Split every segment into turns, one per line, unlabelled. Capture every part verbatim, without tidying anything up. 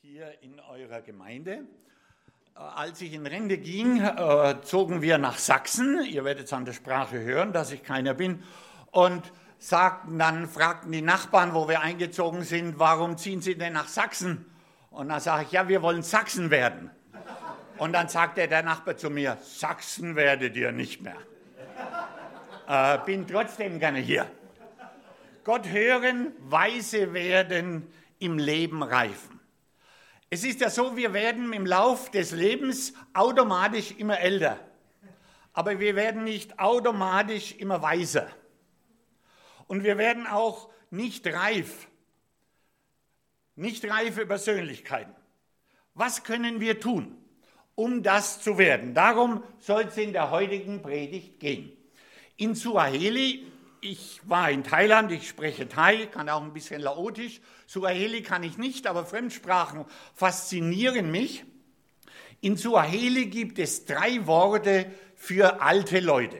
hier in eurer Gemeinde. Als ich in Rente ging, äh, zogen wir nach Sachsen. Ihr werdet es an der Sprache hören, dass ich keiner bin. Und sagten dann, fragten die Nachbarn, wo wir eingezogen sind, warum ziehen Sie denn nach Sachsen? Und dann sage ich, ja, wir wollen Sachsen werden. Und dann sagte der Nachbar zu mir, Sachsen werdet ihr nicht mehr. Äh, bin trotzdem gerne hier. Gott hören, weise werden, im Leben reifen. Es ist ja so, wir werden im Lauf des Lebens automatisch immer älter. Aber wir werden nicht automatisch immer weiser. Und wir werden auch nicht reif. Nicht reife Persönlichkeiten. Was können wir tun, um das zu werden? Darum soll es in der heutigen Predigt gehen. In Suaheli, ich war in Thailand, ich spreche Thai, kann auch ein bisschen Laotisch. Suaheli kann ich nicht, aber Fremdsprachen faszinieren mich. In Suaheli gibt es drei Worte für alte Leute.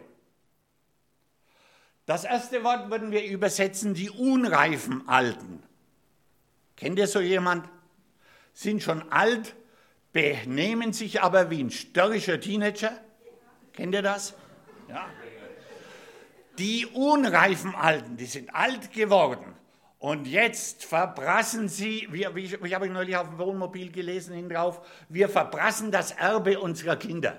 Das erste Wort würden wir übersetzen, die unreifen Alten. Kennt ihr so jemand? Sind schon alt, benehmen sich aber wie ein störrischer Teenager. Kennt ihr das? Ja. Die unreifen Alten, die sind alt geworden und jetzt verprassen sie, wie, wie, ich habe neulich auf dem Wohnmobil gelesen, hin drauf, wir verprassen das Erbe unserer Kinder.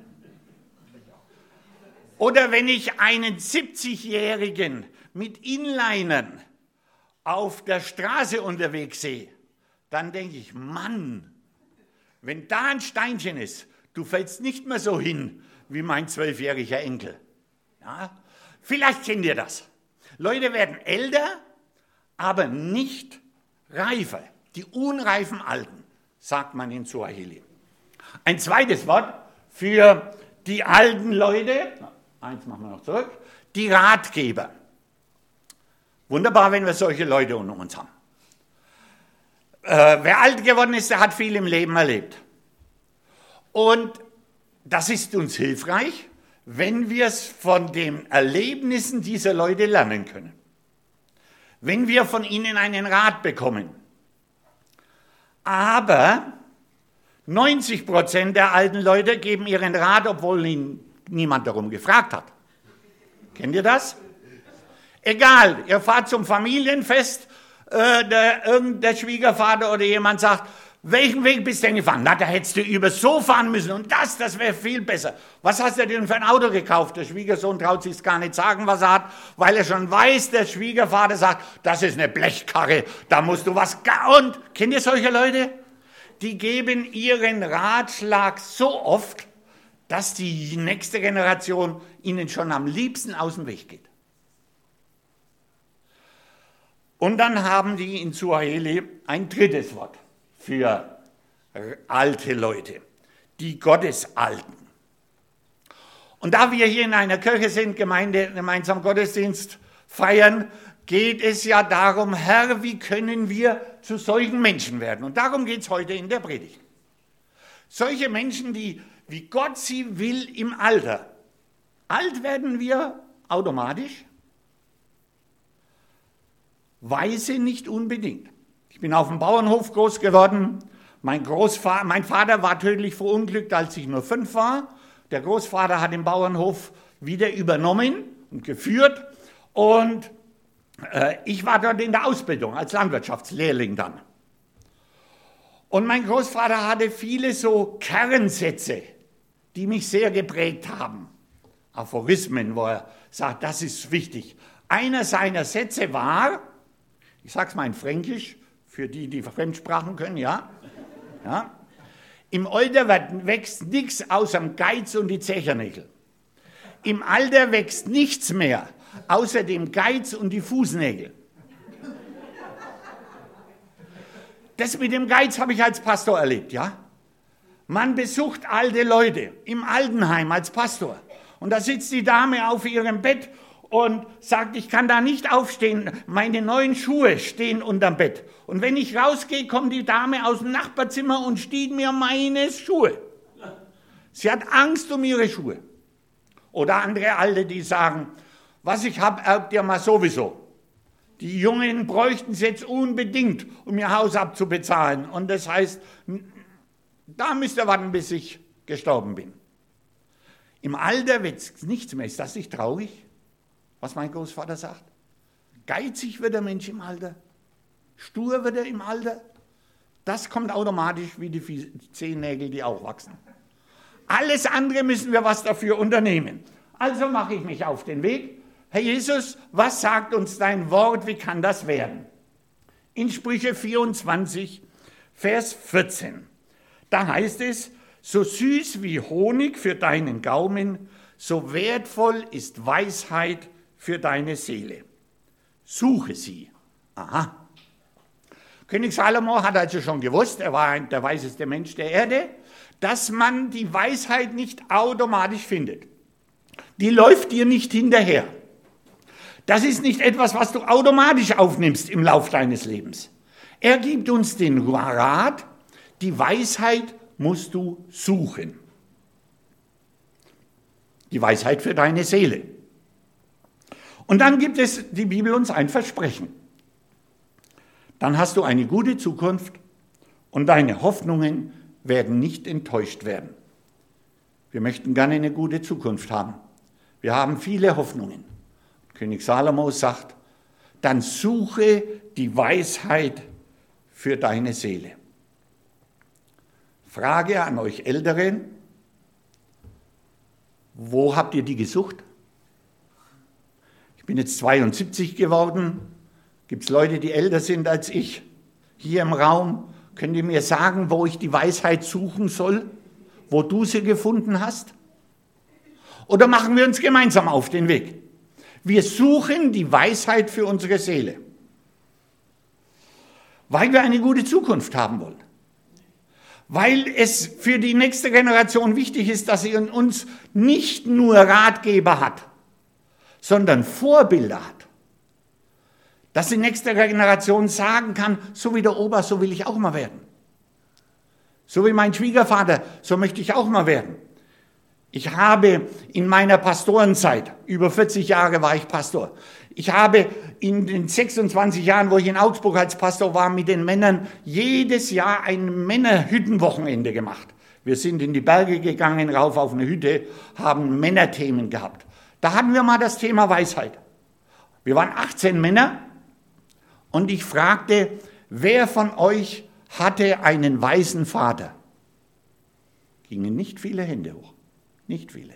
Oder wenn ich einen siebzigjährigen mit Inlinern auf der Straße unterwegs sehe, dann denke ich, Mann, wenn da ein Steinchen ist, du fällst nicht mehr so hin wie mein zwölfjähriger Enkel. Ja? Vielleicht kennt ihr das. Leute werden älter, aber nicht reifer. Die unreifen Alten, sagt man in Suaheli. Ein zweites Wort für die alten Leute, eins machen wir noch zurück, die Ratgeber. Wunderbar, wenn wir solche Leute unter uns haben. Äh, wer alt geworden ist, der hat viel im Leben erlebt. Und das ist uns hilfreich, wenn wir es von den Erlebnissen dieser Leute lernen können. Wenn wir von ihnen einen Rat bekommen. Aber neunzig Prozent der alten Leute geben ihren Rat, obwohl ihn niemand darum gefragt hat. Kennt ihr das? Egal, ihr fahrt zum Familienfest, äh, der, irgendein Schwiegervater oder jemand sagt, welchen Weg bist du denn gefahren? Na, da hättest du über so fahren müssen und das, das wäre viel besser. Was hast du denn für ein Auto gekauft? Der Schwiegersohn traut sich gar nicht sagen, was er hat, weil er schon weiß, der Schwiegervater sagt, das ist eine Blechkarre, da musst du was... Und, kennt ihr solche Leute? Die geben ihren Ratschlag so oft, dass die nächste Generation ihnen schon am liebsten aus dem Weg geht. Und dann haben die in Suaheli ein drittes Wort für alte Leute, die Gottesalten. Und da wir hier in einer Kirche sind, Gemeinde, gemeinsam Gottesdienst feiern, geht es ja darum, Herr, wie können wir zu solchen Menschen werden? Und darum geht es heute in der Predigt. Solche Menschen, die, wie Gott sie will im Alter. Alt werden wir automatisch, weise nicht unbedingt. Ich bin auf dem Bauernhof groß geworden. Mein, Großvater, mein Vater war tödlich verunglückt, als ich nur fünf war. Der Großvater hat den Bauernhof wieder übernommen und geführt. Und äh, ich war dort in der Ausbildung als Landwirtschaftslehrling dann. Und mein Großvater hatte viele so Kernsätze, die mich sehr geprägt haben. Aphorismen, wo er sagt, das ist wichtig. Einer seiner Sätze war, ich sage es mal in Fränkisch, für die, die Fremdsprachen können, ja. ja. Im Alter wächst nichts außer dem Geiz und die Zechernägel. Im Alter wächst nichts mehr, außer dem Geiz und die Fußnägel. Das mit dem Geiz habe ich als Pastor erlebt, ja. Man besucht alte Leute im Altenheim als Pastor. Und da sitzt die Dame auf ihrem Bett und sagt, ich kann da nicht aufstehen, meine neuen Schuhe stehen unterm Bett. Und wenn ich rausgehe, kommt die Dame aus dem Nachbarzimmer und stiehlt mir meine Schuhe. Sie hat Angst um ihre Schuhe. Oder andere Alte, die sagen, was ich habe, erbt ihr mal sowieso. die Jungen bräuchten es jetzt unbedingt, um ihr Haus abzubezahlen. Und das heißt, da müsst ihr warten, bis ich gestorben bin. Im Alter wird es nichts mehr. Ist das nicht traurig, was mein Großvater sagt? Geizig wird der Mensch im Alter, stur wird er im Alter. Das kommt automatisch wie die Zehennägel, die auch wachsen. Alles andere müssen wir was dafür unternehmen. Also mache ich mich auf den Weg. Herr Jesus, was sagt uns dein Wort? Wie kann das werden? In Sprüche vierundzwanzig, Vers vierzehn. Da heißt es, so süß wie Honig für deinen Gaumen, so wertvoll ist Weisheit für deine Seele. Suche sie. Aha. König Salomo hat also schon gewusst, er war der weiseste Mensch der Erde, dass man die Weisheit nicht automatisch findet. Die läuft dir nicht hinterher. Das ist nicht etwas, was du automatisch aufnimmst im Lauf deines Lebens. Er gibt uns den Rat, die Weisheit musst du suchen. Die Weisheit für deine Seele. Und dann gibt es die Bibel uns ein Versprechen. Dann hast du eine gute Zukunft und deine Hoffnungen werden nicht enttäuscht werden. Wir möchten gerne eine gute Zukunft haben. Wir haben viele Hoffnungen. König Salomo sagt, dann suche die Weisheit für deine Seele. Frage an euch Älteren, wo habt ihr die gesucht? Ich bin jetzt zweiundsiebzig geworden. Gibt es Leute, die älter sind als ich hier im Raum? Könnt ihr mir sagen, wo ich die Weisheit suchen soll? Wo du sie gefunden hast? Oder machen wir uns gemeinsam auf den Weg? Wir suchen die Weisheit für unsere Seele, weil wir eine gute Zukunft haben wollen. Weil es für die nächste Generation wichtig ist, dass sie in uns nicht nur Ratgeber hat, sondern Vorbilder hat. Dass die nächste Generation sagen kann, so wie der Opa, so will ich auch mal werden. So wie mein Schwiegervater, so möchte ich auch mal werden. Ich habe in meiner Pastorenzeit, über vierzig Jahre war ich Pastor, ich habe in den sechsundzwanzig Jahren, wo ich in Augsburg als Pastor war, mit den Männern jedes Jahr ein Männerhüttenwochenende gemacht. Wir sind in die Berge gegangen, rauf auf eine Hütte, haben Männerthemen gehabt. Da hatten wir mal das Thema Weisheit. Wir waren achtzehn Männer und ich fragte, wer von euch hatte einen weisen Vater? Gingen nicht viele Hände hoch. Nicht viele.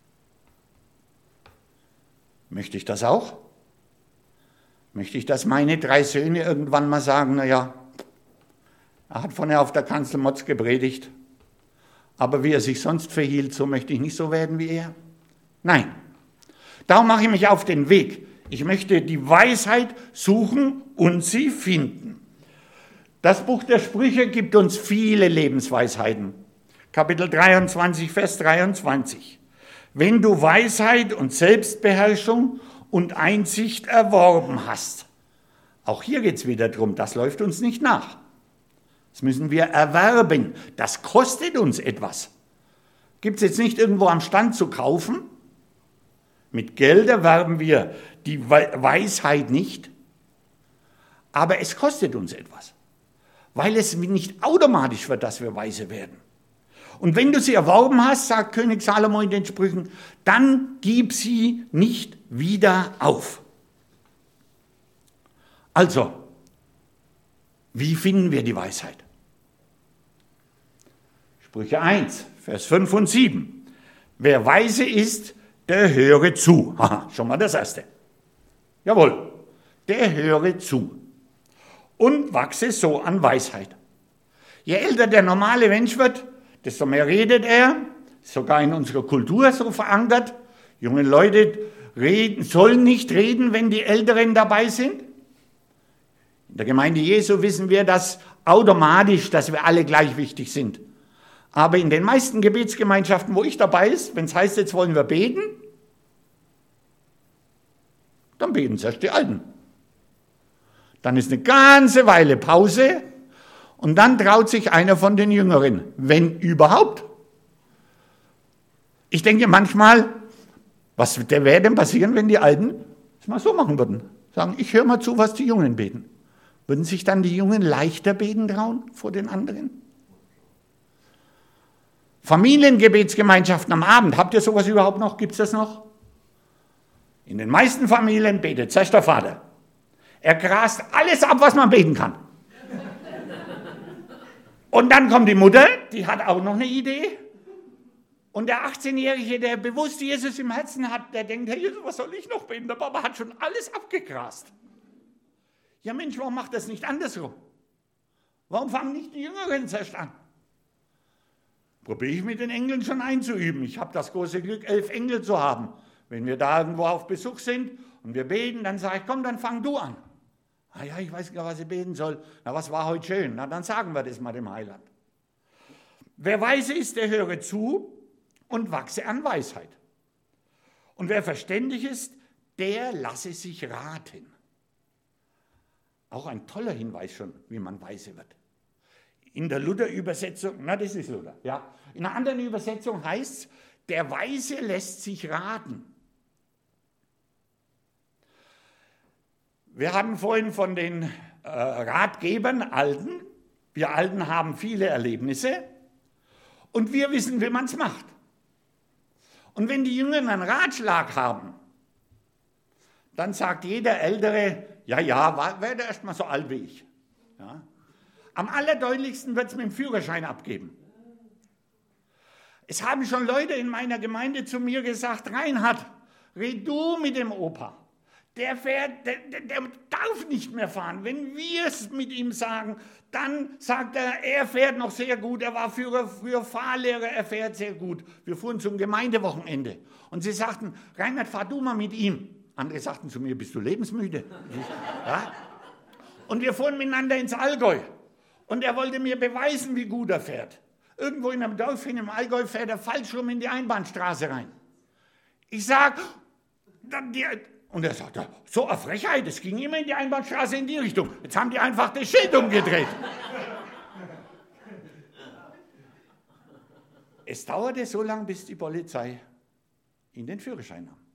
Möchte ich das auch? Möchte ich, dass meine drei Söhne irgendwann mal sagen, naja, er hat vorne auf der Kanzel Motz gepredigt, aber wie er sich sonst verhielt, so möchte ich nicht so werden wie er. Nein. Darum mache ich mich auf den Weg. Ich möchte die Weisheit suchen und sie finden. Das Buch der Sprüche gibt uns viele Lebensweisheiten. Kapitel dreiundzwanzig, Vers dreiundzwanzig. Wenn du Weisheit und Selbstbeherrschung und Einsicht erworben hast. Auch hier geht es wieder darum, das läuft uns nicht nach. Das müssen wir erwerben. Das kostet uns etwas. Gibt es jetzt nicht irgendwo am Stand zu kaufen? Mit Geld erwerben wir die Weisheit nicht. Aber es kostet uns etwas. Weil es nicht automatisch wird, dass wir weise werden. Und wenn du sie erworben hast, sagt König Salomo in den Sprüchen, dann gib sie nicht wieder auf. Also, wie finden wir die Weisheit? Sprüche eins, Vers fünf und sieben. Wer weise ist, der höre zu. Aha, schon mal das Erste. Jawohl, der höre zu und wachse so an Weisheit. Je älter der normale Mensch wird, desto mehr redet er, sogar in unserer Kultur so verankert. Junge Leute reden, sollen nicht reden, wenn die Älteren dabei sind. In der Gemeinde Jesu wissen wir das automatisch, dass wir alle gleich wichtig sind. Aber in den meisten Gebetsgemeinschaften, wo ich dabei ist, wenn es heißt, jetzt wollen wir beten, dann beten zuerst die Alten. Dann ist eine ganze Weile Pause und dann traut sich einer von den Jüngeren, wenn überhaupt. Ich denke manchmal, was wäre denn passieren, wenn die Alten es mal so machen würden? Sagen, ich höre mal zu, was die Jungen beten. Würden sich dann die Jungen leichter beten trauen vor den anderen? Familiengebetsgemeinschaften am Abend, habt ihr sowas überhaupt noch? Gibt es das noch? In den meisten Familien betet zuerst der Vater. Er grast alles ab, was man beten kann. Und dann kommt die Mutter, die hat auch noch eine Idee. Und der achtzehnjährige, der bewusst Jesus im Herzen hat, der denkt, hey Jesus, was soll ich noch beten? Der Papa hat schon alles abgegrast. Ja Mensch, warum macht das nicht andersrum? Warum fangen nicht die Jüngeren zuerst an? Probiere ich mit den Engeln schon einzuüben. Ich habe das große Glück, elf Engel zu haben. Wenn wir da irgendwo auf Besuch sind und wir beten, dann sage ich, komm, dann fang du an. Ah ja, ich weiß gar nicht, was ich beten soll. Na, was war heute schön? Na, dann sagen wir das mal dem Heiland. Wer weise ist, der höre zu und wachse an Weisheit. Und wer verständig ist, der lasse sich raten. Auch ein toller Hinweis schon, wie man weise wird. In der Luther-Übersetzung, na das ist Luther, ja. In einer anderen Übersetzung heißt es, der Weise lässt sich raten. Wir hatten vorhin von den äh, Ratgebern, Alten. Wir Alten haben viele Erlebnisse und wir wissen, wie man es macht. Und wenn die Jüngeren einen Ratschlag haben, dann sagt jeder Ältere, ja, ja, werde erst mal so alt wie ich. Ja. Am allerdeutlichsten wird es mit dem Führerschein abgeben. Es haben schon Leute in meiner Gemeinde zu mir gesagt, Reinhard, red du mit dem Opa. Der, fährt, der, der, der darf nicht mehr fahren. Wenn wir es mit ihm sagen, dann sagt er, er fährt noch sehr gut. Er war früher, früher Fahrlehrer, er fährt sehr gut. Wir fuhren zum Gemeindewochenende. Und sie sagten, Reinhard, fahr du mal mit ihm. Andere sagten zu mir, bist du lebensmüde? Ja? Und wir fuhren miteinander ins Allgäu. Und er wollte mir beweisen, wie gut er fährt. Irgendwo in einem Dorf in dem Allgäu fährt er falsch rum in die Einbahnstraße rein. Ich sage, und er sagt, so eine Frechheit, es ging immer in die Einbahnstraße in die Richtung. Jetzt haben die einfach das Schild umgedreht. Es dauerte so lange, bis die Polizei ihn den Führerschein nahm.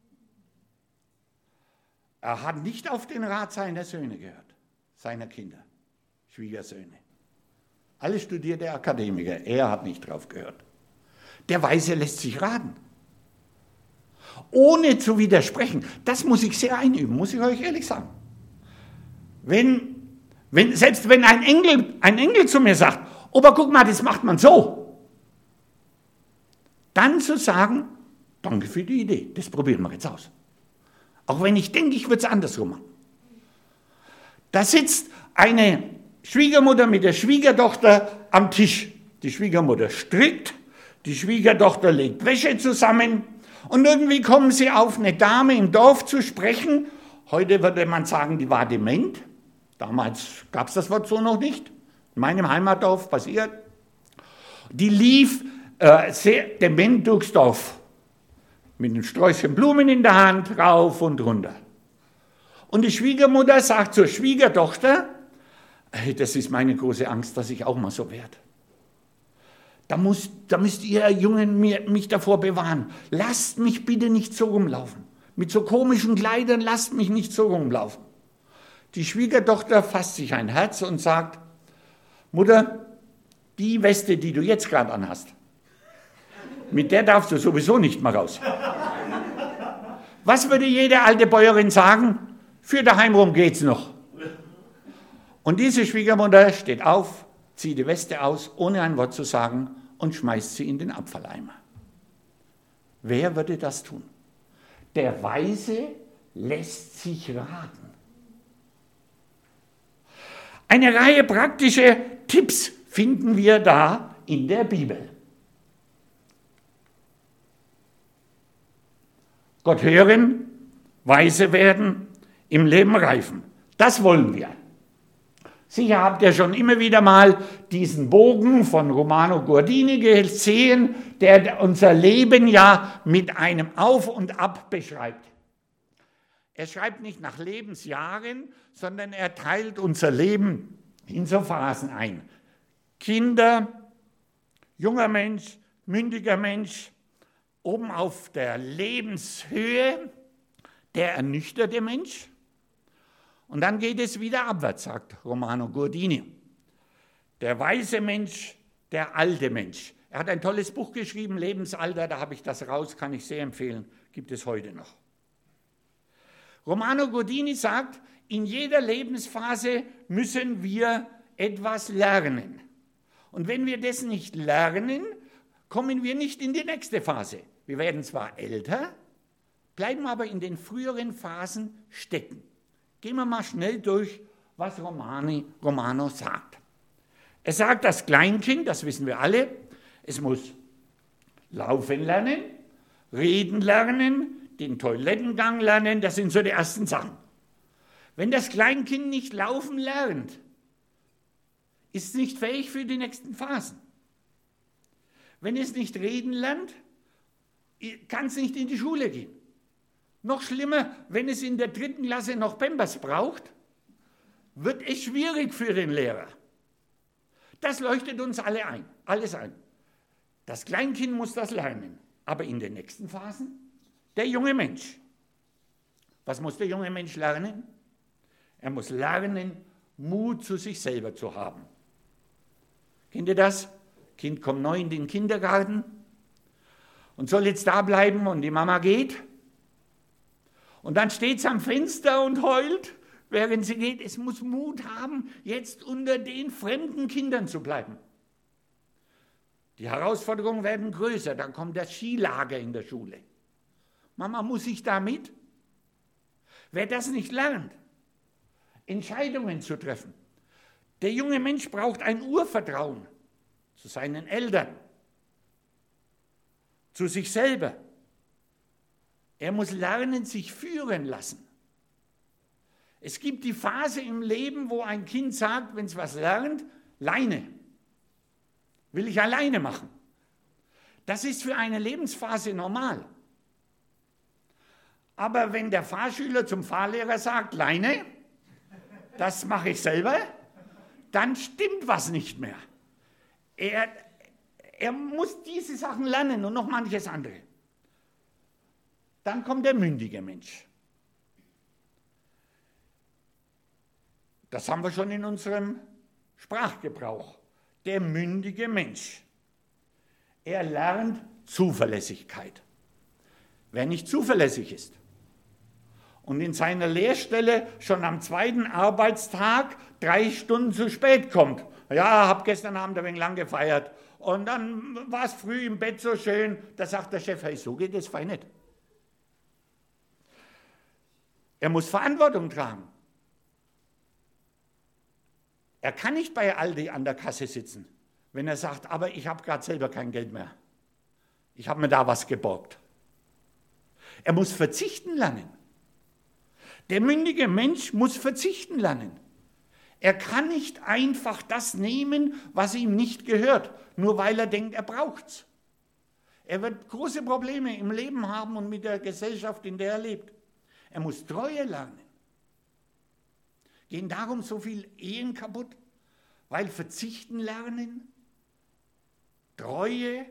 Er hat nicht auf den Rat seiner Söhne gehört, seiner Kinder, Schwiegersöhne. Alle studierte Akademiker, er hat nicht drauf gehört. Der Weise lässt sich raten. Ohne zu widersprechen. Das muss ich sehr einüben, muss ich euch ehrlich sagen. Wenn, wenn, selbst wenn ein Engel, ein Engel zu mir sagt, Opa, guck mal, das macht man so. Dann zu sagen, danke für die Idee, das probieren wir jetzt aus. Auch wenn ich denke, ich würde es andersrum machen. Da sitzt eine Schwiegermutter mit der Schwiegertochter am Tisch. Die Schwiegermutter strickt, die Schwiegertochter legt Wäsche zusammen und irgendwie kommen sie auf eine Dame im Dorf zu sprechen. Heute würde man sagen, die war dement. Damals gab es das Wort so noch nicht. In meinem Heimatdorf passiert. Die lief äh, sehr dement durchs Dorf. Mit einem Sträußchen Blumen in der Hand, rauf und runter. Und die Schwiegermutter sagt zur Schwiegertochter, hey, das ist meine große Angst, dass ich auch mal so werde. Da, muss, da müsst ihr Jungen mir, mich davor bewahren. Lasst mich bitte nicht so rumlaufen. Mit so komischen Kleidern lasst mich nicht so rumlaufen. Die Schwiegertochter fasst sich ein Herz und sagt, Mutter, die Weste, die du jetzt gerade anhast, mit der darfst du sowieso nicht mehr raus. Was würde jede alte Bäuerin sagen? Für daheim rum geht's noch. Und diese Schwiegermutter steht auf, zieht die Weste aus, ohne ein Wort zu sagen und schmeißt sie in den Abfalleimer. Wer würde das tun? Der Weise lässt sich raten. Eine Reihe praktischer Tipps finden wir da in der Bibel. Gott hören, weise werden, im Leben reifen. Das wollen wir. Sicher habt ihr schon immer wieder mal diesen Bogen von Romano Guardini gesehen, der unser Leben ja mit einem Auf und Ab beschreibt. Er schreibt nicht nach Lebensjahren, sondern er teilt unser Leben in so Phasen ein. Kinder, junger Mensch, mündiger Mensch, oben auf der Lebenshöhe, der ernüchterte Mensch, Und dann geht es wieder abwärts, sagt Romano Guardini. Der weise Mensch, der alte Mensch. Er hat ein tolles Buch geschrieben, Lebensalter, da habe ich das raus, kann ich sehr empfehlen, gibt es heute noch. Romano Guardini sagt, in jeder Lebensphase müssen wir etwas lernen. Und wenn wir das nicht lernen, kommen wir nicht in die nächste Phase. Wir werden zwar älter, bleiben aber in den früheren Phasen stecken. Gehen wir mal schnell durch, was Romani, Romano sagt. Er sagt, das Kleinkind, das wissen wir alle, es muss laufen lernen, reden lernen, den Toilettengang lernen, das sind so die ersten Sachen. Wenn das Kleinkind nicht laufen lernt, ist es nicht fähig für die nächsten Phasen. Wenn es nicht reden lernt, kann es nicht in die Schule gehen. Noch schlimmer, wenn es in der dritten Klasse noch Pampers braucht, wird es schwierig für den Lehrer. Das leuchtet uns alle ein, alles ein. Das Kleinkind muss das lernen, aber in den nächsten Phasen der junge Mensch. Was muss der junge Mensch lernen? Er muss lernen, Mut zu sich selber zu haben. Kennt ihr das? Kind kommt neu in den Kindergarten und soll jetzt da bleiben und die Mama geht. Und dann steht es am Fenster und heult, während sie geht. Es muss Mut haben, jetzt unter den fremden Kindern zu bleiben. Die Herausforderungen werden größer, dann kommt das Skilager in der Schule. Mama muss sich da mit. Wer das nicht lernt, Entscheidungen zu treffen. Der junge Mensch braucht ein Urvertrauen zu seinen Eltern, zu sich selber. Er muss lernen, sich führen lassen. Es gibt die Phase im Leben, wo ein Kind sagt, wenn es was lernt, Leine. Will ich alleine machen. Das ist für eine Lebensphase normal. Aber wenn der Fahrschüler zum Fahrlehrer sagt, Leine, das mache ich selber, dann stimmt was nicht mehr. Er, er muss diese Sachen lernen und noch manches andere. Dann kommt der mündige Mensch. Das haben wir schon in unserem Sprachgebrauch. Der mündige Mensch. Er lernt Zuverlässigkeit. Wer nicht zuverlässig ist und in seiner Lehrstelle schon am zweiten Arbeitstag drei Stunden zu spät kommt. Ja, habe gestern Abend ein wenig lang gefeiert und dann war es früh im Bett so schön, da sagt der Chef, hey, so geht es fein nicht. Er muss Verantwortung tragen. Er kann nicht bei Aldi an der Kasse sitzen, wenn er sagt, aber ich habe gerade selber kein Geld mehr. Ich habe mir da was geborgt. Er muss verzichten lernen. Der mündige Mensch muss verzichten lernen. Er kann nicht einfach das nehmen, was ihm nicht gehört, nur weil er denkt, er braucht es. Er wird große Probleme im Leben haben und mit der Gesellschaft, in der er lebt. Er muss Treue lernen. Gehen darum so viele Ehen kaputt? Weil verzichten lernen, Treue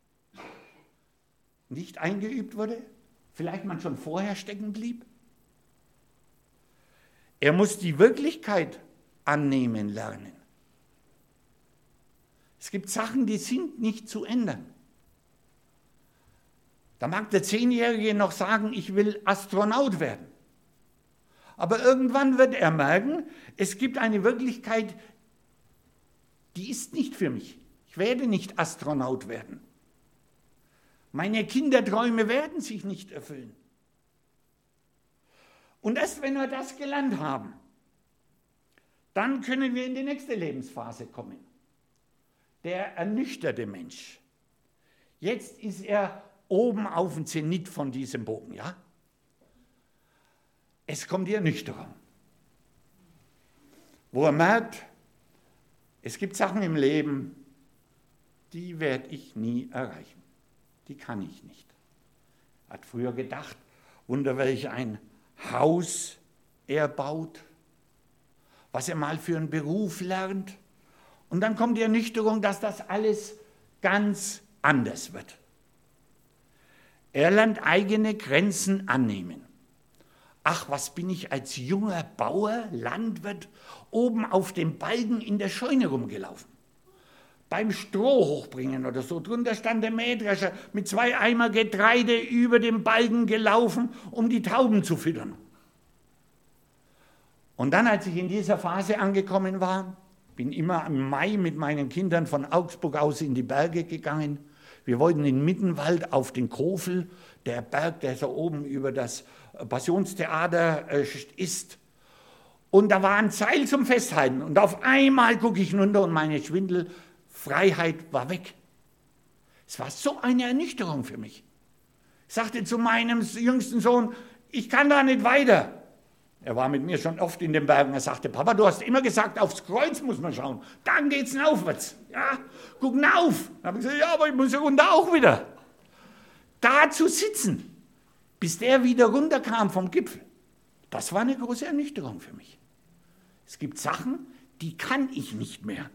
nicht eingeübt wurde? Vielleicht man schon vorher stecken blieb? Er muss die Wirklichkeit annehmen lernen. Es gibt Sachen, die sind nicht zu ändern. Da mag der Zehnjährige noch sagen, ich will Astronaut werden. Aber irgendwann wird er merken, es gibt eine Wirklichkeit, die ist nicht für mich. Ich werde nicht Astronaut werden. Meine Kinderträume werden sich nicht erfüllen. Und erst wenn wir das gelernt haben, dann können wir in die nächste Lebensphase kommen. Der ernüchterte Mensch. Jetzt ist er oben auf dem Zenit von diesem Bogen, ja? Es kommt die Ernüchterung, wo er merkt, es gibt Sachen im Leben, die werde ich nie erreichen. Die kann ich nicht. Er hat früher gedacht, wunder welch ein Haus er baut, was er mal für einen Beruf lernt. Und dann kommt die Ernüchterung, dass das alles ganz anders wird. Er lernt eigene Grenzen annehmen. ach, was bin ich als junger Bauer, Landwirt, oben auf dem Balken in der Scheune rumgelaufen. Beim Stroh hochbringen oder so. Drunter stand der Mähdrescher mit zwei Eimer Getreide über dem Balken gelaufen, um die Tauben zu füttern. Und dann, als ich in dieser Phase angekommen war, bin immer im Mai mit meinen Kindern von Augsburg aus in die Berge gegangen. Wir wollten in Mittenwald auf den Kofel, der Berg, der so oben über das Passionstheater ist. Und da war ein Seil zum Festhalten. Und auf einmal gucke ich runter und meine Schwindelfreiheit war weg. Es war so eine Ernüchterung für mich. Ich sagte zu meinem jüngsten Sohn, ich kann da nicht weiter. Er war mit mir schon oft in den Bergen. Er sagte, Papa, du hast immer gesagt, aufs Kreuz muss man schauen. Dann geht's aufwärts. Ja, guck auf. Dann habe ich gesagt, ja, aber ich muss ja runter auch wieder. Da zu sitzen, bis der wieder runterkam vom Gipfel, das war eine große Ernüchterung für mich. Es gibt Sachen, die kann ich nicht mehr.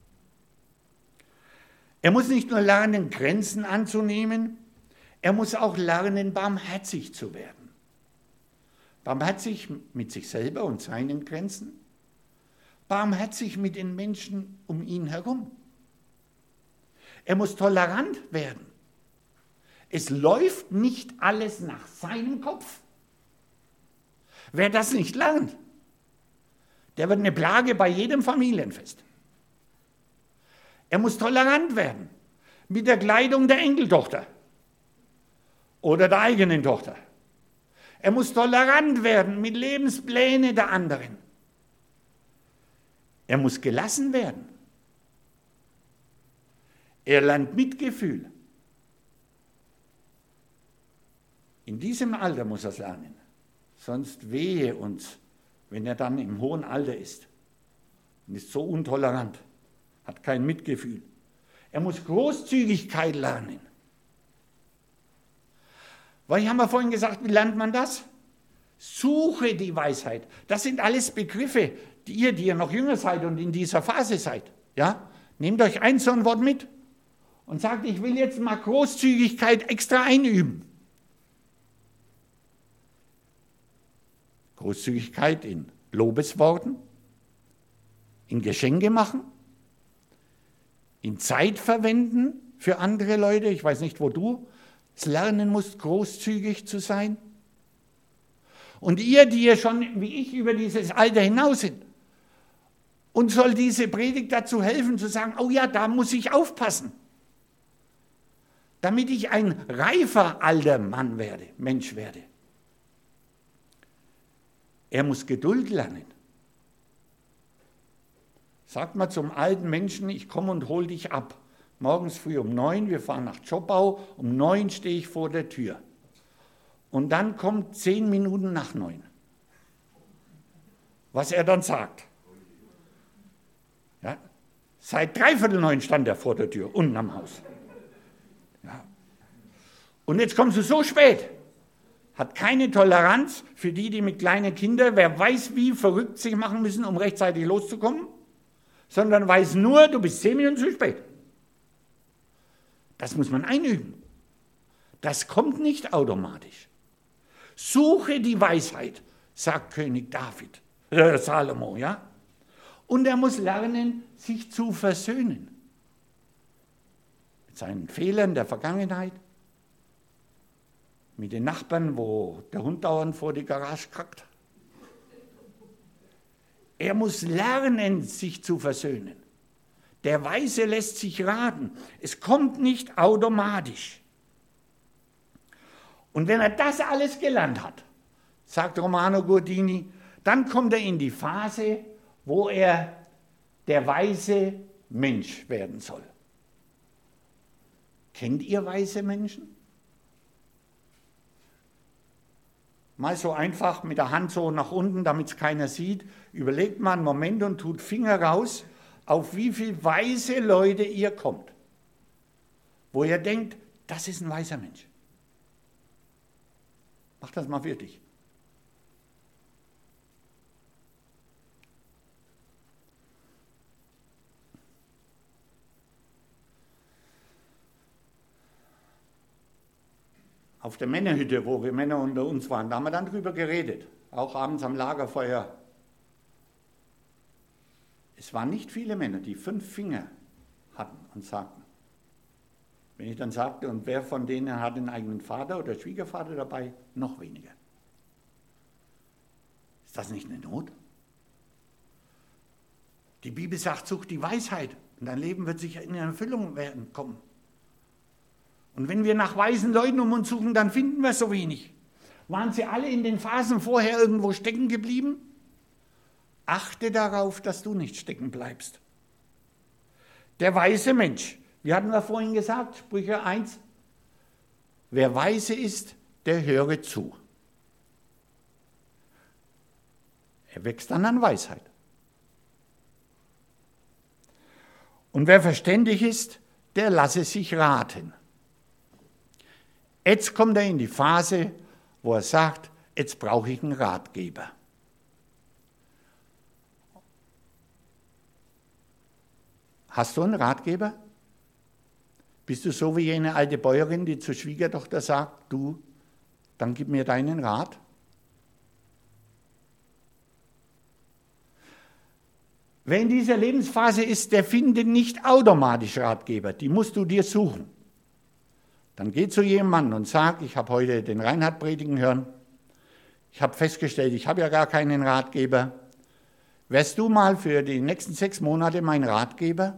Er muss nicht nur lernen, Grenzen anzunehmen, er muss auch lernen, barmherzig zu werden. Barmherzig mit sich selber und seinen Grenzen, barmherzig mit den Menschen um ihn herum. Er muss tolerant werden. Es läuft nicht alles nach seinem Kopf. Wer das nicht lernt, der wird eine Plage bei jedem Familienfest. Er muss tolerant werden mit der Kleidung der Enkeltochter oder der eigenen Tochter. Er muss tolerant werden mit Lebensplänen der anderen. Er muss gelassen werden. Er lernt Mitgefühl. In diesem Alter muss er es lernen. Sonst wehe uns, wenn er dann im hohen Alter ist und ist so intolerant, hat kein Mitgefühl. Er muss Großzügigkeit lernen. Weil ich habe vorhin gesagt, wie lernt man das? Suche die Weisheit. Das sind alles Begriffe, die ihr, die ihr noch jünger seid und in dieser Phase seid. Ja? Nehmt euch ein so ein Wort mit und sagt, ich will jetzt mal Großzügigkeit extra einüben. Großzügigkeit in Lobesworten, in Geschenke machen, in Zeit verwenden für andere Leute. Ich weiß nicht, wo du es lernen musst, großzügig zu sein. Und ihr, die ihr schon, wie ich, über dieses Alter hinaus sind, uns soll diese Predigt dazu helfen, zu sagen, oh ja, da muss ich aufpassen, damit ich ein reifer alter Mann werde, Mensch werde. Er muss Geduld lernen. Sagt mal zum alten Menschen, ich komme und hole dich ab. Morgens früh um neun, wir fahren nach Zschopau, um neun stehe ich vor der Tür. Und dann kommt zehn Minuten nach neun. Was er dann sagt. Ja, seit dreiviertel neun stand er vor der Tür, unten am Haus. Ja. Und jetzt kommst du so spät. Hat keine Toleranz für die, die mit kleinen Kindern, wer weiß wie, verrückt sich machen müssen, um rechtzeitig loszukommen, sondern weiß nur, du bist zehn Minuten zu spät. Das muss man einüben. Das kommt nicht automatisch. Suche die Weisheit, sagt König David, äh, Salomo, ja? Und er muss lernen, sich zu versöhnen. Mit seinen Fehlern der Vergangenheit, mit den Nachbarn, wo der Hund dauernd vor die Garage kackt. Er muss lernen, sich zu versöhnen. Der Weise lässt sich raten. Es kommt nicht automatisch. Und wenn er das alles gelernt hat, sagt Romano Guardini, dann kommt er in die Phase, wo er der weise Mensch werden soll. Kennt ihr weise Menschen? Mal so einfach mit der Hand so nach unten, damit es keiner sieht. Überlegt mal einen Moment und tut Finger raus, auf wie viele weise Leute ihr kommt. Wo ihr denkt, das ist ein weiser Mensch. Macht das mal für dich. Auf auf der Männerhütte, wo wir Männer unter uns waren, da haben wir dann drüber geredet, auch abends am Lagerfeuer. Es waren nicht viele Männer, die fünf Finger hatten und sagten. Wenn ich dann sagte, und wer von denen hat einen eigenen Vater oder Schwiegervater dabei? Noch weniger. Ist das nicht eine Not? Die Bibel sagt, such die Weisheit und dein Leben wird sicher in Erfüllung werden kommen. Und wenn wir nach weisen Leuten um uns suchen, dann finden wir so wenig. Waren sie alle in den Phasen vorher irgendwo stecken geblieben? Achte darauf, dass du nicht stecken bleibst. Der weise Mensch, wie hatten wir vorhin gesagt, Sprüche eins, wer weise ist, der höre zu. Er wächst dann an Weisheit. Und wer verständig ist, der lasse sich raten. Jetzt kommt er in die Phase, wo er sagt, jetzt brauche ich einen Ratgeber. Hast du einen Ratgeber? Bist du so wie jene alte Bäuerin, die zur Schwiegertochter sagt, du, dann gib mir deinen Rat? Wer in dieser Lebensphase ist, der findet nicht automatisch Ratgeber, die musst du dir suchen. Dann geh zu jemandem und sag, ich habe heute den Reinhard predigen hören, ich habe festgestellt, ich habe ja gar keinen Ratgeber. Wärst du mal für die nächsten sechs Monate mein Ratgeber?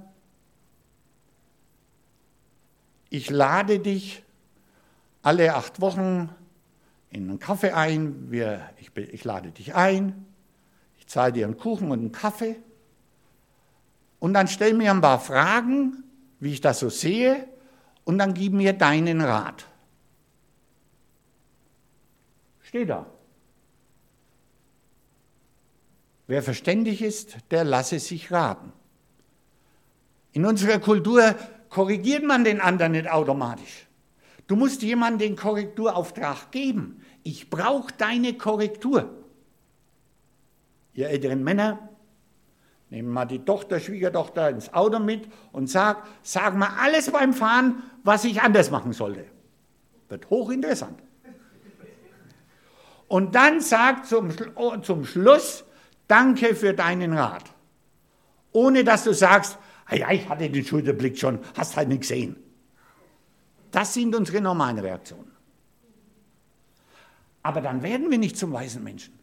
Ich lade dich alle acht Wochen in einen Kaffee ein. Wir, ich, ich lade dich ein. Ich zahle dir einen Kuchen und einen Kaffee. Und dann stell mir ein paar Fragen, wie ich das so sehe, und dann gib mir deinen Rat. Steh da. Wer verständig ist, der lasse sich raten. In unserer Kultur korrigiert man den anderen nicht automatisch. Du musst jemandem den Korrekturauftrag geben. Ich brauche deine Korrektur. Ihr älteren Männer, nehmen mal die Tochter, Schwiegertochter ins Auto mit und sag, sag mal alles beim Fahren, was ich anders machen sollte. Wird hochinteressant. Und dann sag zum, zum Schluss, danke für deinen Rat. Ohne dass du sagst, ja, ich hatte den Schulterblick schon, hast halt nicht gesehen. Das sind unsere normalen Reaktionen. Aber dann werden wir nicht zum weisen Menschen.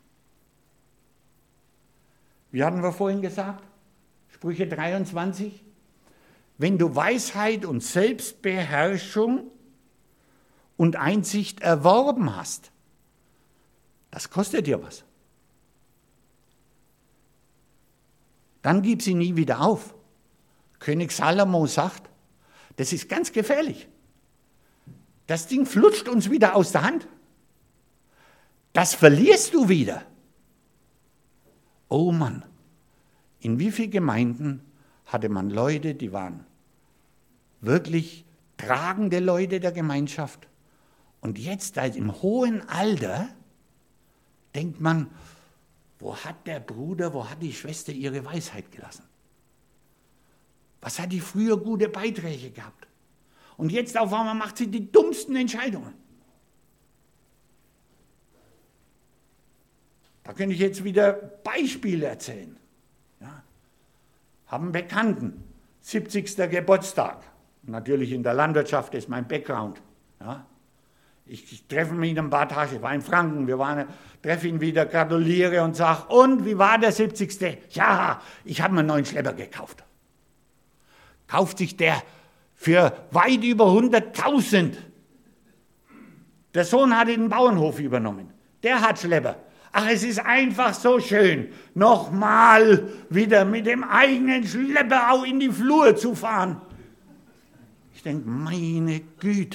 Wie hatten wir vorhin gesagt? Sprüche dreiundzwanzig. Wenn du Weisheit und Selbstbeherrschung und Einsicht erworben hast, das kostet dir was. Dann gib sie nie wieder auf. König Salomo sagt, das ist ganz gefährlich. Das Ding flutscht uns wieder aus der Hand. Das verlierst du wieder. Oh Mann, in wie vielen Gemeinden hatte man Leute, die waren wirklich tragende Leute der Gemeinschaft. Und jetzt halt im hohen Alter denkt man, wo hat der Bruder, wo hat die Schwester ihre Weisheit gelassen? Was hat die früher gute Beiträge gehabt? Und jetzt auf einmal macht sie die dummsten Entscheidungen. Da könnte ich jetzt wieder Beispiele erzählen. Ja. Haben einen Bekannten, siebzigsten Geburtstag. Natürlich in der Landwirtschaft ist mein Background. Ja. Ich, ich treffe ihn ein paar Tage, ich war in Franken, wir waren, treffe ihn wieder, gratuliere und sage, und wie war der siebzigste? Ja, ich habe mir einen neuen Schlepper gekauft. Kauft sich der für weit über hunderttausend. Der Sohn hat den Bauernhof übernommen. Der hat Schlepper. Ach, es ist einfach so schön, nochmal wieder mit dem eigenen Schlepper auch in die Flur zu fahren. Ich denke, meine Güte.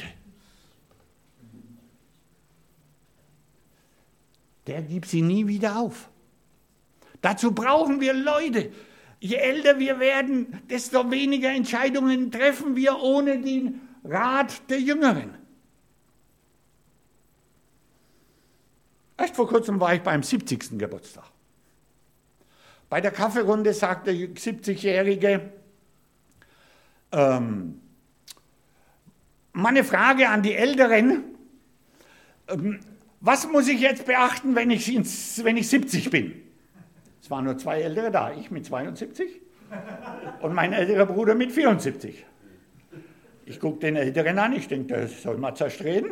Der gibt sie nie wieder auf. Dazu brauchen wir Leute. Je älter wir werden, desto weniger Entscheidungen treffen wir ohne den Rat der Jüngeren. Erst vor kurzem war ich beim siebzigsten Geburtstag. Bei der Kaffeerunde sagt der siebzigjährige, ähm, meine Frage an die Älteren, ähm, was muss ich jetzt beachten, wenn ich, wenn ich siebzig bin? Es waren nur zwei Ältere da, ich mit zweiundsiebzig und mein älterer Bruder mit vierundsiebzig. Ich gucke den Älteren an, ich denke, der soll mal zerstreben.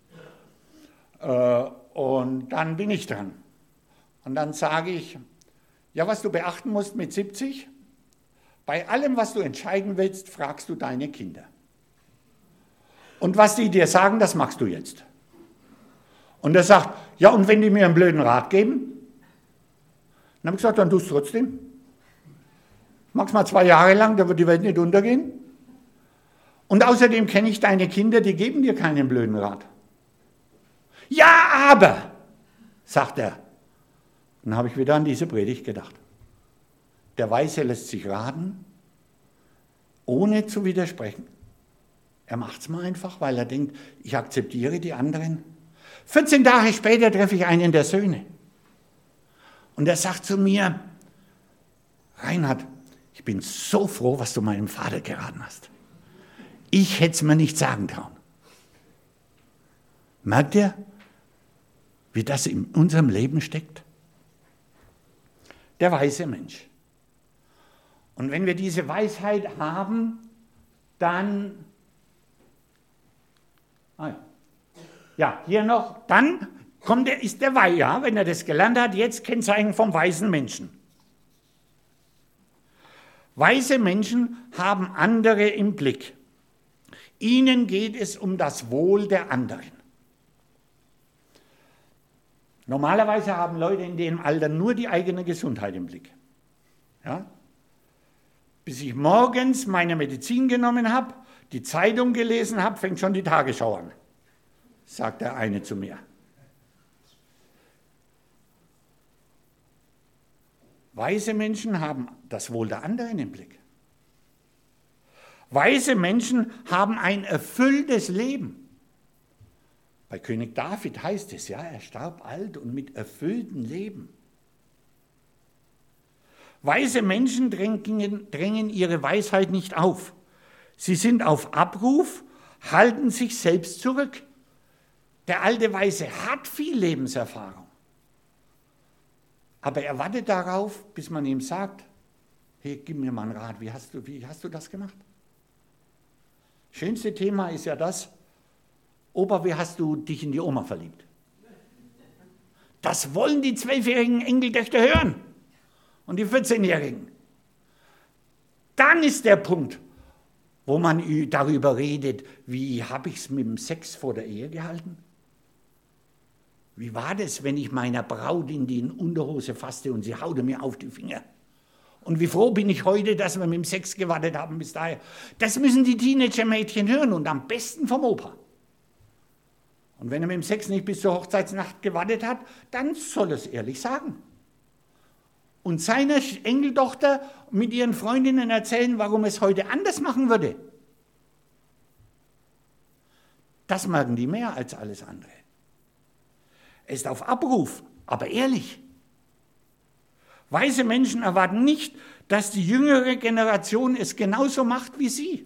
Äh, und dann bin ich dran. Und dann sage ich, ja, was du beachten musst mit siebzig, bei allem, was du entscheiden willst, fragst du deine Kinder. Und was die dir sagen, das machst du jetzt. Und er sagt, ja, und wenn die mir einen blöden Rat geben? Dann habe ich gesagt, dann tust du es trotzdem. Mach's mal zwei Jahre lang, da wird die Welt nicht untergehen. Und außerdem kenne ich deine Kinder, die geben dir keinen blöden Rat. Ja, aber, sagt er. Dann habe ich wieder an diese Predigt gedacht. Der Weise lässt sich raten, ohne zu widersprechen. Er macht es mal einfach, weil er denkt, ich akzeptiere die anderen. vierzehn Tage später treffe ich einen der Söhne. Und er sagt zu mir, Reinhard, ich bin so froh, was du meinem Vater geraten hast. Ich hätte es mir nicht sagen trauen. Merkt ihr, wie das in unserem Leben steckt? Der weise Mensch. Und wenn wir diese Weisheit haben, dann, ah ja. ja, hier noch, dann kommt der, ist der Weise, ja, wenn er das gelernt hat, jetzt Kennzeichen vom weisen Menschen. Weise Menschen haben andere im Blick. Ihnen geht es um das Wohl der anderen. Normalerweise haben Leute in dem Alter nur die eigene Gesundheit im Blick. Ja? Bis ich morgens meine Medizin genommen habe, die Zeitung gelesen habe, fängt schon die Tagesschau an, sagt der eine zu mir. Weise Menschen haben das Wohl der anderen im Blick. Weise Menschen haben ein erfülltes Leben. Bei König David heißt es, ja, er starb alt und mit erfülltem Leben. Weise Menschen drängen, drängen ihre Weisheit nicht auf. Sie sind auf Abruf, halten sich selbst zurück. Der alte Weise hat viel Lebenserfahrung. Aber er wartet darauf, bis man ihm sagt, hey, gib mir mal einen Rat, wie hast du, wie hast du das gemacht? Schönste Thema ist ja das, Opa, wie hast du dich in die Oma verliebt? Das wollen die zwölfjährigen Enkeltöchter hören und die vierzehnjährigen. Dann ist der Punkt, wo man darüber redet, wie habe ich es mit dem Sex vor der Ehe gehalten? Wie war das, wenn ich meiner Braut in die Unterhose fasste und sie haute mir auf die Finger? Und wie froh bin ich heute, dass wir mit dem Sex gewartet haben bis dahin. Das müssen die Teenager-Mädchen hören und am besten vom Opa. Und wenn er mit dem Sex nicht bis zur Hochzeitsnacht gewartet hat, dann soll er es ehrlich sagen. Und seiner Enkeltochter mit ihren Freundinnen erzählen, warum es heute anders machen würde. Das merken die mehr als alles andere. Er ist auf Abruf, aber ehrlich. Weise Menschen erwarten nicht, dass die jüngere Generation es genauso macht wie sie.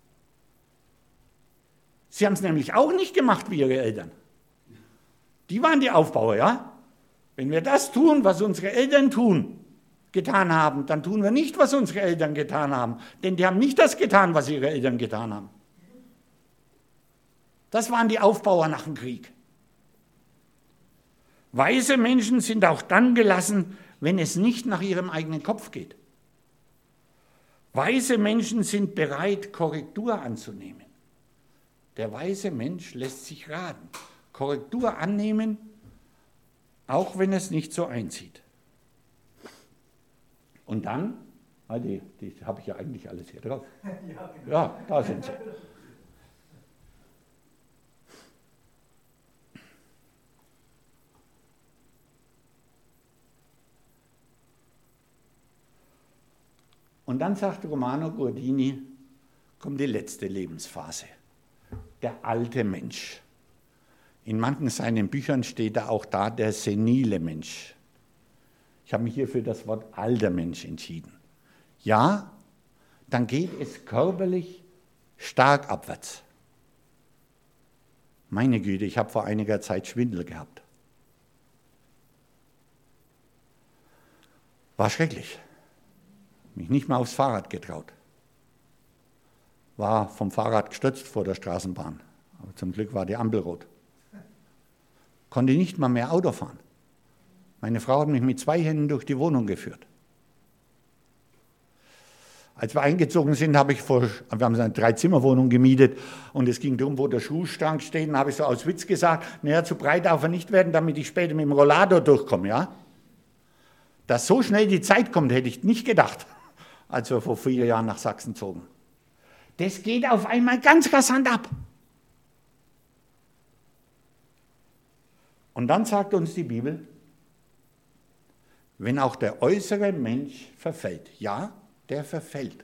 Sie haben es nämlich auch nicht gemacht wie ihre Eltern. Die waren die Aufbauer, ja? Wenn wir das tun, was unsere Eltern tun, getan haben, dann tun wir nicht, was unsere Eltern getan haben. Denn die haben nicht das getan, was ihre Eltern getan haben. Das waren die Aufbauer nach dem Krieg. Weise Menschen sind auch dann gelassen, wenn es nicht nach ihrem eigenen Kopf geht. Weise Menschen sind bereit, Korrektur anzunehmen. Der weise Mensch lässt sich raten. Korrektur annehmen, auch wenn es nicht so einzieht. Und dann, ah, die, die habe ich ja eigentlich alles hier drauf. Ja, da sind sie. Und dann sagt Romano Guardini, kommt die letzte Lebensphase. Der alte Mensch. In manchen seinen Büchern steht da auch da der senile Mensch. Ich habe mich hier für das Wort alter Mensch entschieden. Ja, dann geht es körperlich stark abwärts. Meine Güte, ich habe vor einiger Zeit Schwindel gehabt. War schrecklich. Mich nicht mal aufs Fahrrad getraut. War vom Fahrrad gestürzt vor der Straßenbahn. Aber zum Glück war die Ampel rot. Konnte nicht mal mehr Auto fahren. Meine Frau hat mich mit zwei Händen durch die Wohnung geführt. Als wir eingezogen sind, habe ich vor, wir haben eine Dreizimmerwohnung gemietet und es ging darum, wo der Schuhschrank steht. Und habe ich so aus Witz gesagt, naja, zu breit darf er nicht werden, damit ich später mit dem Rollator durchkomme. Ja? Dass so schnell die Zeit kommt, hätte ich nicht gedacht, als wir vor vier Jahren nach Sachsen zogen. Das geht auf einmal ganz rasant ab. Und dann sagt uns die Bibel, wenn auch der äußere Mensch verfällt, ja, der verfällt.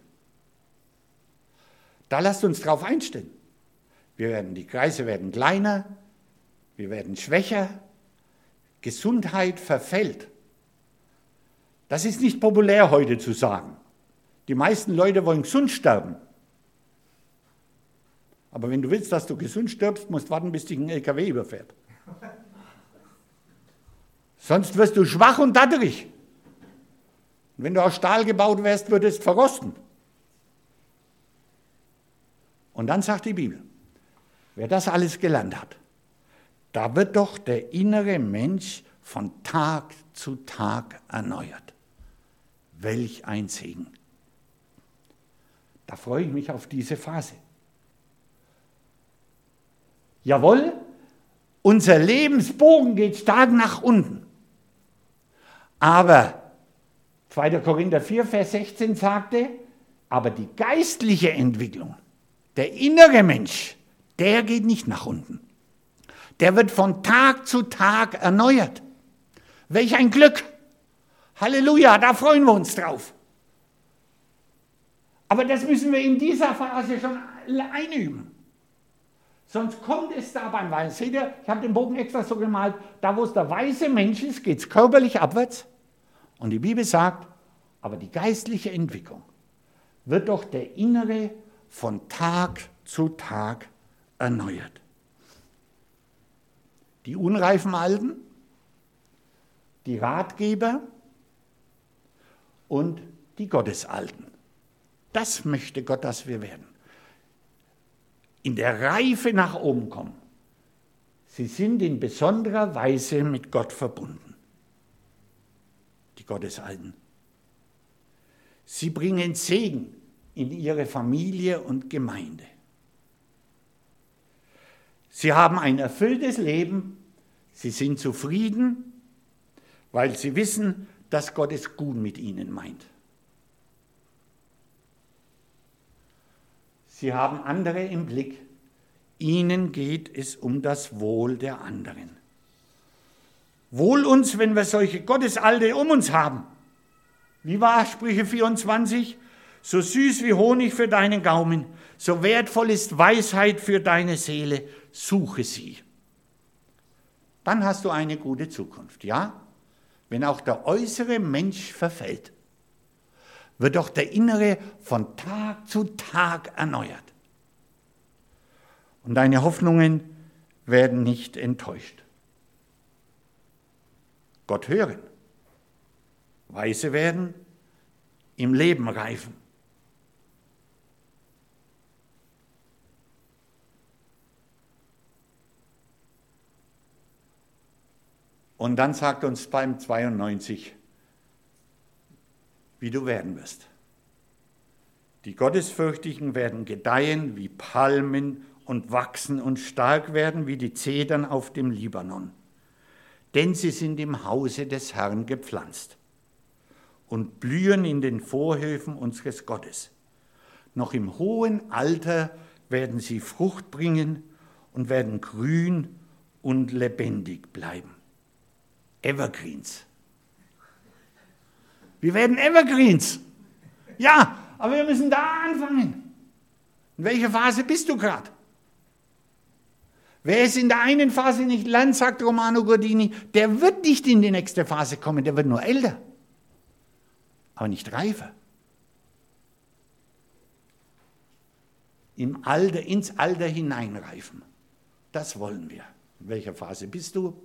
Da lasst uns drauf einstellen. Wir werden, die Kreise werden kleiner, wir werden schwächer, Gesundheit verfällt. Das ist nicht populär heute zu sagen. Die meisten Leute wollen gesund sterben. Aber wenn du willst, dass du gesund stirbst, musst du warten, bis dich ein L K W überfährt. Sonst wirst du schwach und datterig. Und wenn du aus Stahl gebaut wärst, würdest du verrosten. Und dann sagt die Bibel, wer das alles gelernt hat, da wird doch der innere Mensch von Tag zu Tag erneuert. Welch ein Segen. Da freue ich mich auf diese Phase. Jawohl, unser Lebensbogen geht stark nach unten. Aber zweiter Korinther vier, Vers sechzehn sagte, aber die geistliche Entwicklung, der innere Mensch, der geht nicht nach unten. Der wird von Tag zu Tag erneuert. Welch ein Glück! Halleluja, da freuen wir uns drauf. Aber das müssen wir in dieser Phase schon einüben. Sonst kommt es da beim Weißen. Seht ihr, ich habe den Bogen extra so gemalt, da wo es der weiße Mensch ist, geht es körperlich abwärts. Und die Bibel sagt, aber die geistliche Entwicklung wird doch der Innere von Tag zu Tag erneuert. Die unreifen Alten, die Ratgeber und die Gottesalten. Das möchte Gott, dass wir werden. In der Reife nach oben kommen. Sie sind in besonderer Weise mit Gott verbunden. Die Gottesalten. Sie bringen Segen in ihre Familie und Gemeinde. Sie haben ein erfülltes Leben. Sie sind zufrieden, weil sie wissen, dass Gott es gut mit ihnen meint. Sie haben andere im Blick. Ihnen geht es um das Wohl der anderen. Wohl uns, wenn wir solche Gottesalte um uns haben. Wie war Sprüche vierundzwanzig? So süß wie Honig für deinen Gaumen, so wertvoll ist Weisheit für deine Seele, suche sie. Dann hast du eine gute Zukunft, ja? Wenn auch der äußere Mensch verfällt, wird doch der Innere von Tag zu Tag erneuert. Und deine Hoffnungen werden nicht enttäuscht. Gott hören, weise werden, im Leben reifen. Und dann sagt uns Psalm zweiundneunzig, wie du werden wirst. Die Gottesfürchtigen werden gedeihen wie Palmen und wachsen und stark werden wie die Zedern auf dem Libanon. Denn sie sind im Hause des Herrn gepflanzt und blühen in den Vorhöfen unseres Gottes. Noch im hohen Alter werden sie Frucht bringen und werden grün und lebendig bleiben. Evergreens. Wir werden Evergreens. Ja, aber wir müssen da anfangen. In welcher Phase bist du gerade? Wer es in der einen Phase nicht lernt, sagt Romano Guardini, der wird nicht in die nächste Phase kommen, der wird nur älter, aber nicht reifer. Im Alter, ins Alter hineinreifen. Das wollen wir. In welcher Phase bist du?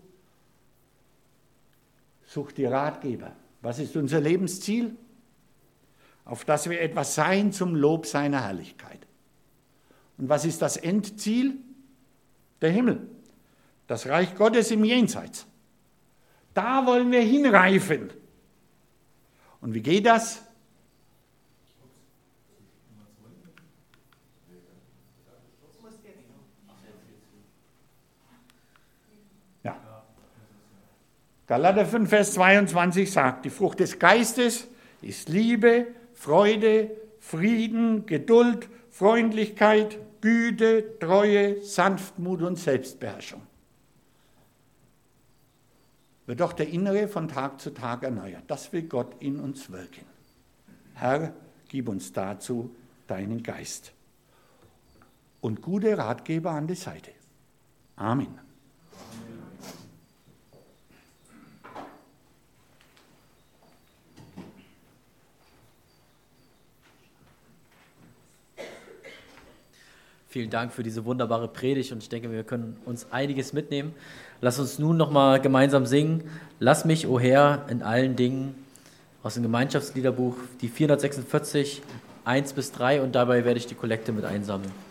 Such dir Ratgeber. Was ist unser Lebensziel? Auf dass wir etwas sein zum Lob seiner Herrlichkeit. Und was ist das Endziel? Der Himmel. Das Reich Gottes im Jenseits. Da wollen wir hinreifen. Und wie geht das? Ja. Galater fünf, Vers zweiundzwanzig sagt, die Frucht des Geistes ist Liebe, Freude, Frieden, Geduld, Freundlichkeit, Güte, Treue, Sanftmut und Selbstbeherrschung. Wird doch der Innere von Tag zu Tag erneuert. Das will Gott in uns wirken. Herr, gib uns dazu deinen Geist und gute Ratgeber an die Seite. Amen.
Vielen Dank für diese wunderbare Predigt und ich denke, wir können uns einiges mitnehmen. Lass uns nun nochmal gemeinsam singen. Lass mich, o Herr, in allen Dingen aus dem Gemeinschaftsliederbuch, die vierhundertsechsundvierzig, eins bis drei und dabei werde ich die Kollekte mit einsammeln.